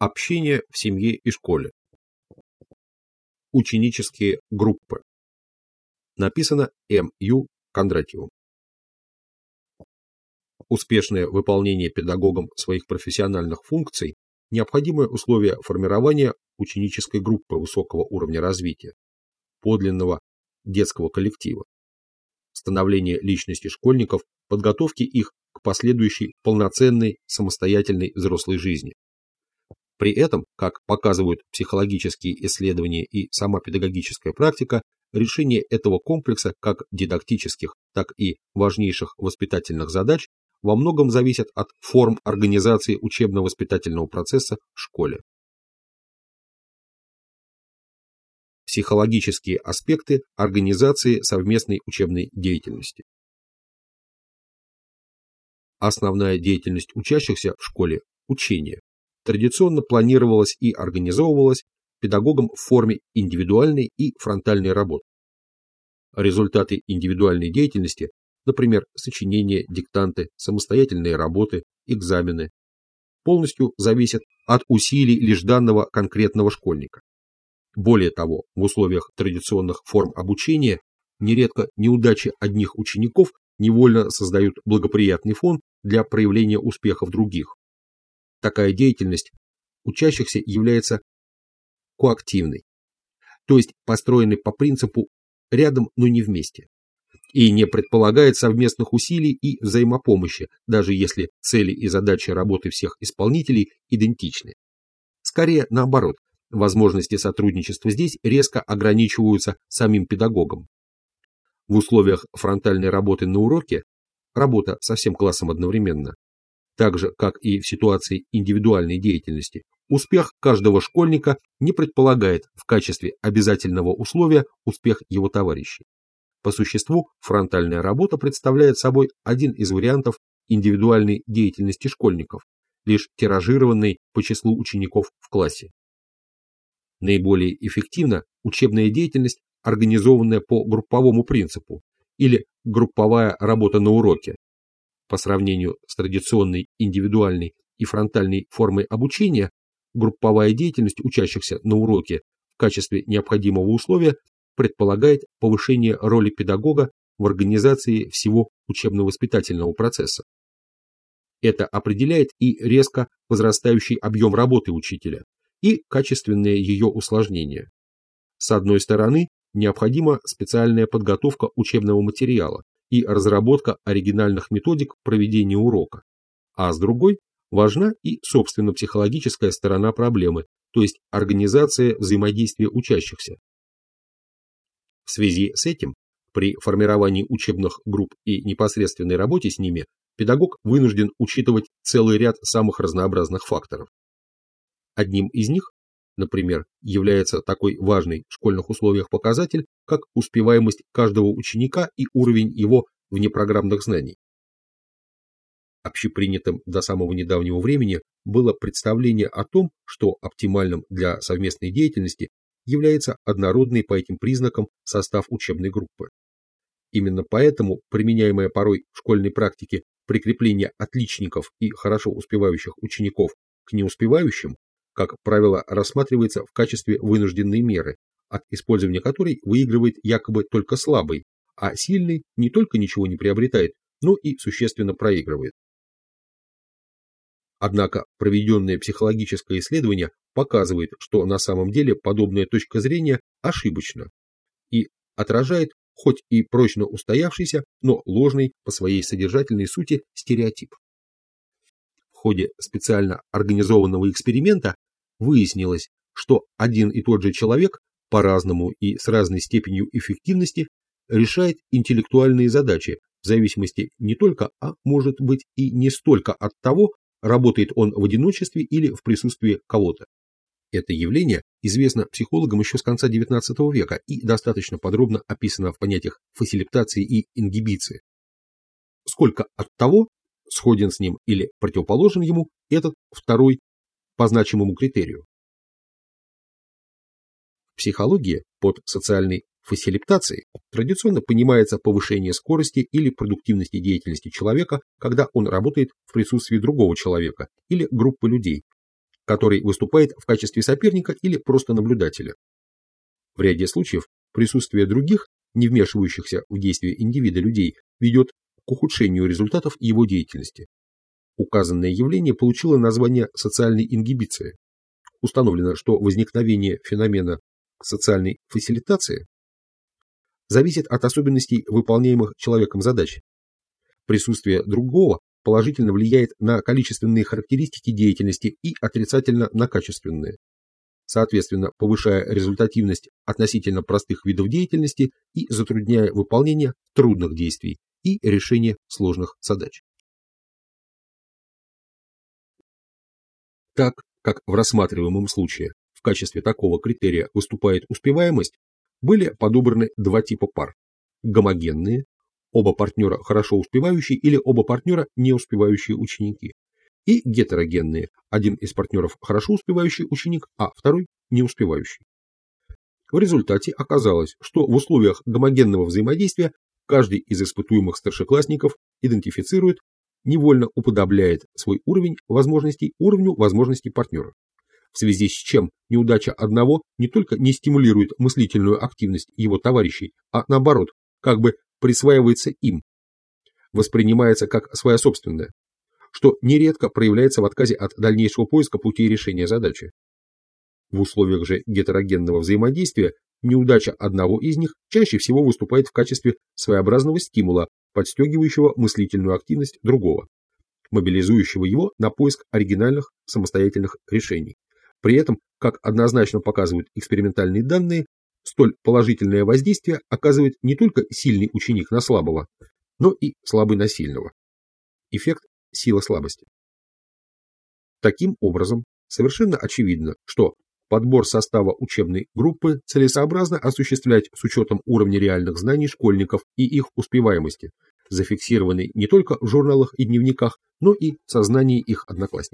Общение в семье и школе. Ученические группы. Написано М.Ю. Кондратьевым. Успешное выполнение педагогом своих профессиональных функций – необходимое условие формирования ученической группы высокого уровня развития, подлинного детского коллектива, становления личности школьников, подготовки их к последующей полноценной самостоятельной взрослой жизни. При этом, как показывают психологические исследования и сама педагогическая практика, решение этого комплекса как дидактических, так и важнейших воспитательных задач во многом зависит от форм организации учебно-воспитательного процесса в школе. Психологические аспекты организации совместной учебной деятельности. Основная деятельность учащихся в школе – учение. Традиционно планировалась и организовывалась педагогом в форме индивидуальной и фронтальной работы. Результаты индивидуальной деятельности, например, сочинения, диктанты, самостоятельные работы, экзамены, полностью зависят от усилий лишь данного конкретного школьника. Более того, в условиях традиционных форм обучения нередко неудачи одних учеников невольно создают благоприятный фон для проявления успехов других. Такая деятельность учащихся является коактивной, то есть построенной по принципу «рядом, но не вместе», и не предполагает совместных усилий и взаимопомощи, даже если цели и задачи работы всех исполнителей идентичны. Скорее наоборот, возможности сотрудничества здесь резко ограничиваются самим педагогом. В условиях фронтальной работы на уроке, работа со всем классом одновременно, так же, как и в ситуации индивидуальной деятельности, успех каждого школьника не предполагает в качестве обязательного условия успех его товарищей. По существу, фронтальная работа представляет собой один из вариантов индивидуальной деятельности школьников, лишь тиражированной по числу учеников в классе. Наиболее эффективна учебная деятельность, организованная по групповому принципу, или групповая работа на уроке. По сравнению с традиционной индивидуальной и фронтальной формой обучения, групповая деятельность учащихся на уроке в качестве необходимого условия предполагает повышение роли педагога в организации всего учебно-воспитательного процесса. Это определяет и резко возрастающий объем работы учителя, и качественное ее усложнение. С одной стороны, необходима специальная подготовка учебного материала и разработка оригинальных методик проведения урока, а с другой важна и собственно психологическая сторона проблемы, то есть организация взаимодействия учащихся. В связи с этим, при формировании учебных групп и непосредственной работе с ними, педагог вынужден учитывать целый ряд самых разнообразных факторов. Одним из них, например, является такой важный в школьных условиях показатель, как успеваемость каждого ученика и уровень его внепрограммных знаний. Общепринятым до самого недавнего времени было представление о том, что оптимальным для совместной деятельности является однородный по этим признакам состав учебной группы. Именно поэтому применяемое порой в школьной практике прикрепление отличников и хорошо успевающих учеников к неуспевающим, как правило, рассматривается в качестве вынужденной меры, от использования которой выигрывает якобы только слабый, а сильный не только ничего не приобретает, но и существенно проигрывает. Однако проведенное психологическое исследование показывает, что на самом деле подобная точка зрения ошибочна и отражает хоть и прочно устоявшийся, но ложный по своей содержательной сути стереотип. В ходе специально организованного эксперимента выяснилось, что один и тот же человек по-разному и с разной степенью эффективности решает интеллектуальные задачи в зависимости не только, а может быть и не столько от того, работает он в одиночестве или в присутствии кого-то. Это явление известно психологам еще с конца XIX века и достаточно подробно описано в понятиях фасилитации и ингибиции. Сколько от того, сходен с ним или противоположен ему этот второй по значимому критерию. В психологии под социальной фасилитацией традиционно понимается повышение скорости или продуктивности деятельности человека, когда он работает в присутствии другого человека или группы людей, который выступает в качестве соперника или просто наблюдателя. В ряде случаев присутствие других, не вмешивающихся в действия индивида людей, ведет к ухудшению результатов его деятельности. Указанное явление получило название социальной ингибиции. Установлено, что возникновение феномена социальной фасилитации зависит от особенностей выполняемых человеком задач. Присутствие другого положительно влияет на количественные характеристики деятельности и отрицательно на качественные, соответственно, повышая результативность относительно простых видов деятельности и затрудняя выполнение трудных действий и решение сложных задач. Так как в рассматриваемом случае в качестве такого критерия выступает успеваемость, были подобраны два типа пар: гомогенные, оба партнера хорошо успевающие или оба партнера не успевающие ученики, и гетерогенные, один из партнеров хорошо успевающий ученик, а второй не успевающий. В результате оказалось, что в условиях гомогенного взаимодействия каждый из испытуемых старшеклассников идентифицирует, невольно уподобляет свой уровень возможностей уровню возможностей партнера, в связи с чем неудача одного не только не стимулирует мыслительную активность его товарищей, а наоборот, как бы присваивается им, воспринимается как своя собственная, что нередко проявляется в отказе от дальнейшего поиска путей решения задачи. В условиях же гетерогенного взаимодействия неудача одного из них чаще всего выступает в качестве своеобразного стимула, подстегивающего мыслительную активность другого, мобилизующего его на поиск оригинальных самостоятельных решений. При этом, как однозначно показывают экспериментальные данные, столь положительное воздействие оказывает не только сильный ученик на слабого, но и слабый на сильного. Эффект сила-слабости. Таким образом, совершенно очевидно, что подбор состава учебной группы целесообразно осуществлять с учетом уровня реальных знаний школьников и их успеваемости, зафиксированной не только в журналах и дневниках, но и в сознании их одноклассников.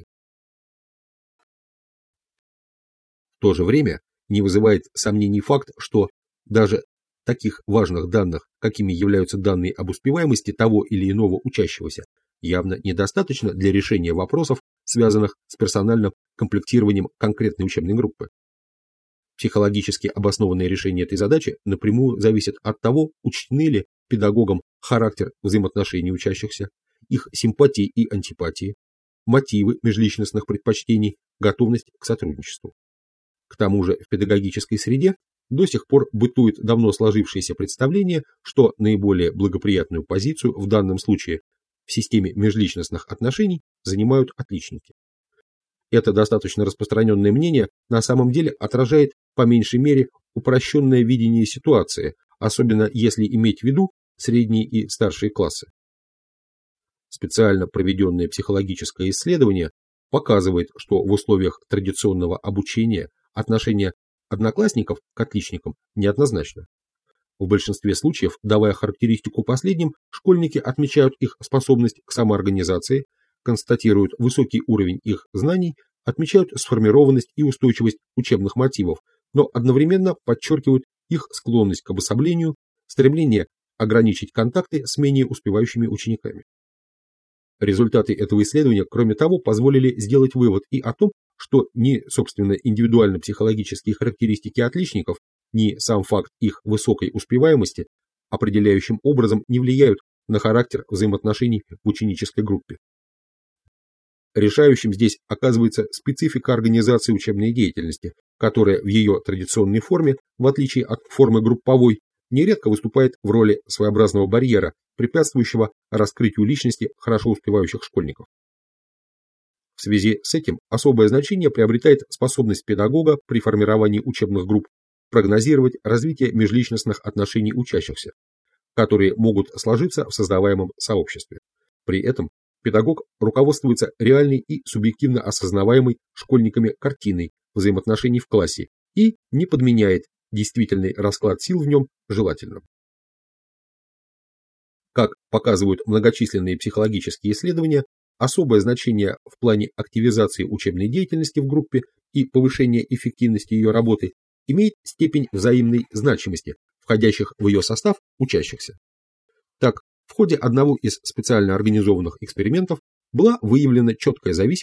В то же время не вызывает сомнений факт, что даже таких важных данных, какими являются данные об успеваемости того или иного учащегося, явно недостаточно для решения вопросов, связанных с персональным комплектированием конкретной учебной группы. Психологически обоснованное решение этой задачи напрямую зависит от того, учтены ли педагогом характер взаимоотношений учащихся, их симпатии и антипатии, мотивы межличностных предпочтений, готовность к сотрудничеству. К тому же в педагогической среде до сих пор бытует давно сложившееся представление, что наиболее благоприятную позицию в данном случае в системе межличностных отношений занимают отличники. Это достаточно распространенное мнение на самом деле отражает по меньшей мере упрощенное видение ситуации, особенно если иметь в виду средние и старшие классы. Специально проведенное психологическое исследование показывает, что в условиях традиционного обучения отношение одноклассников к отличникам неоднозначно. В большинстве случаев, давая характеристику последним, школьники отмечают их способность к самоорганизации, констатируют высокий уровень их знаний, отмечают сформированность и устойчивость учебных мотивов, но одновременно подчеркивают их склонность к обособлению, стремление ограничить контакты с менее успевающими учениками. Результаты этого исследования, кроме того, позволили сделать вывод и о том, что ни, собственно, индивидуально-психологические характеристики отличников, ни сам факт их высокой успеваемости определяющим образом не влияют на характер взаимоотношений в ученической группе. Решающим здесь оказывается специфика организации учебной деятельности, которая в ее традиционной форме, в отличие от формы групповой, нередко выступает в роли своеобразного барьера, препятствующего раскрытию личности хорошо успевающих школьников. В связи с этим особое значение приобретает способность педагога при формировании учебных групп прогнозировать развитие межличностных отношений учащихся, которые могут сложиться в создаваемом сообществе. При этом педагог руководствуется реальной и субъективно осознаваемой школьниками картиной взаимоотношений в классе и не подменяет действительный расклад сил в нем желательным. Как показывают многочисленные психологические исследования, особое значение в плане активизации учебной деятельности в группе и повышения эффективности ее работы имеет степень взаимной значимости входящих в ее состав учащихся. Так, в ходе одного из специально организованных экспериментов была выявлена четкая зависимость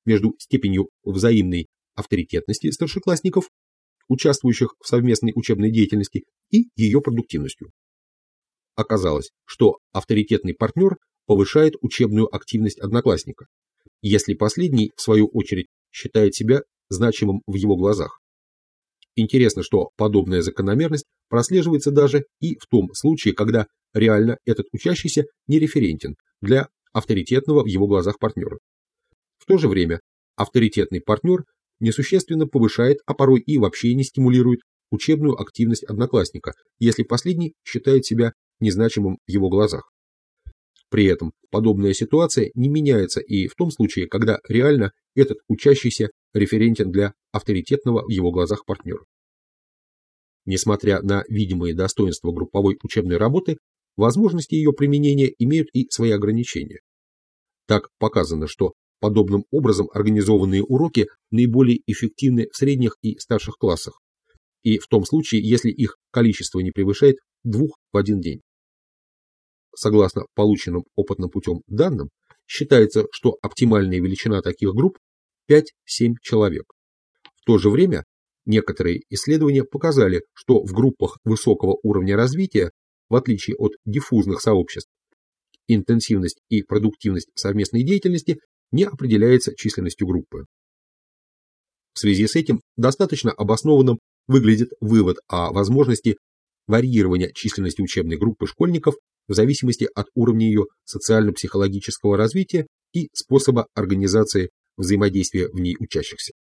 между степенью взаимной авторитетности старшеклассников, участвующих в совместной учебной деятельности, и ее продуктивностью. Оказалось, что авторитетный партнер повышает учебную активность одноклассника, если последний, в свою очередь, считает себя значимым в его глазах. Интересно, что подобная закономерность прослеживается даже и в том случае, когда реально этот учащийся не референтен для авторитетного в его глазах партнера. В то же время авторитетный партнер несущественно повышает, а порой и вообще не стимулирует учебную активность одноклассника, если последний считает себя незначимым в его глазах. При этом подобная ситуация не меняется и в том случае, когда реально этот учащийся референтен для авторитетного в его глазах партнера. Несмотря на видимые достоинства групповой учебной работы, возможности ее применения имеют и свои ограничения. Так показано, что подобным образом организованные уроки наиболее эффективны в средних и старших классах, и в том случае, если их количество не превышает 2 в один день. Согласно полученным опытным путем данным, считается, что оптимальная величина таких групп 5-7 человек. В то же время некоторые исследования показали, что в группах высокого уровня развития, в отличие от диффузных сообществ, интенсивность и продуктивность совместной деятельности не определяется численностью группы. В связи с этим достаточно обоснованным выглядит вывод о возможности варьирования численности учебной группы школьников в зависимости от уровня ее социально-психологического развития и способа организации взаимодействия в ней учащихся.